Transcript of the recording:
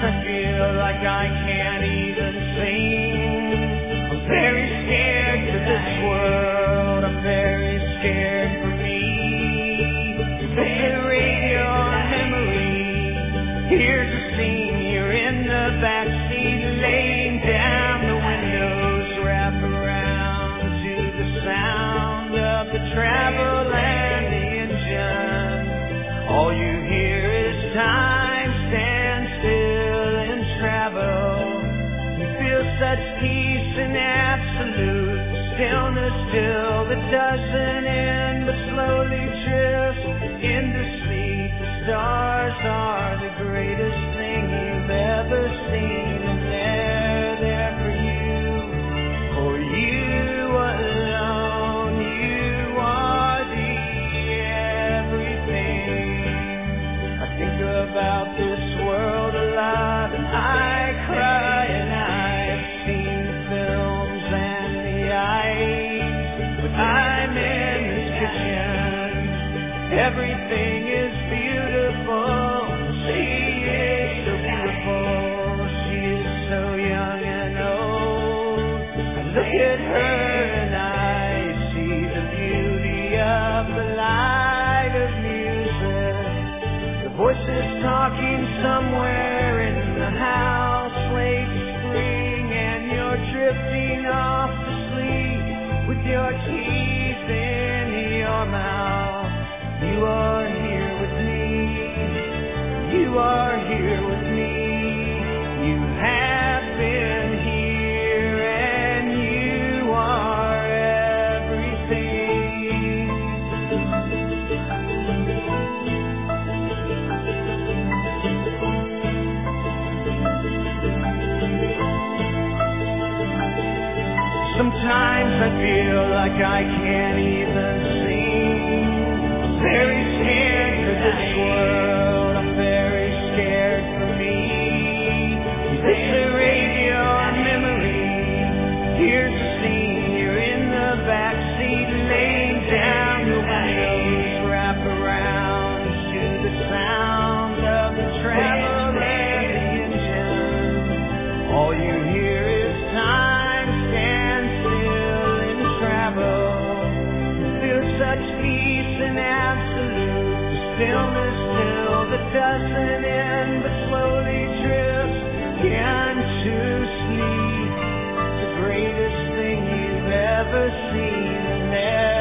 I feel like I can't even sing. I'm very scared for this world. I'm very scared for me. Take the radio on memory. Here's a scene. You're in the backseat, laying down. The windows wrap around to the sound of the travel and the engine. All you hear is time stand still and travel. You feel such peace and absolute stillness till that doesn't end but slowly drifts into sleep. The stars are the greatest thing you've ever seen, and they're there for you, for you alone. You are the everything. I think about this world a lot, and I cry, and I've seen the films and the ice, but I'm in this kitchen. Everything is beautiful. She is so beautiful. She is so young and old. I look at her and I see the beauty of the light of music. The voices talking somewhere in the house late spring, and you're drifting off to sleep with your teeth in your mouth. You are here with me. You are here with me. You have been here, and you are everything. Sometimes I feel like I can't even sing. I'm very scared for this world. I'm very scared for me. Take the radio on memory. Here's the scene. You're in the backseat, laying down. The windows wrap around to the sound of the travel and the engine. All you hear is time stand still and travel. You feel such peace and absolute stillness till that doesn't end but slowly drifts into sleep. The greatest thing you've ever seen, and